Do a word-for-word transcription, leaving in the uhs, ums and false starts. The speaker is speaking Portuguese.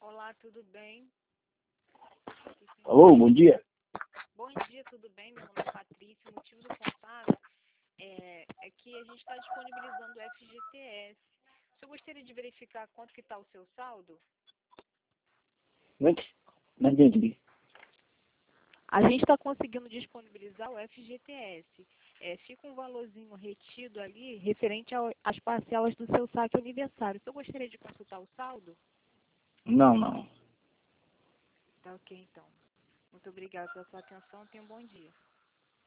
Olá, tudo bem? Alô, bom dia. Bom dia, tudo bem? Meu nome é Patrícia. O motivo do contato é, é que a gente está disponibilizando o F G T S. O senhor gostaria de verificar quanto que está o seu saldo? Não ent- não entendi. A gente está conseguindo disponibilizar o F G T S. É, fica um valorzinho retido ali referente ao- às parcelas do seu saque aniversário. O senhor gostaria de consultar o saldo? Não, não. Tá ok, então. Muito obrigada pela sua atenção. Tenha um bom dia.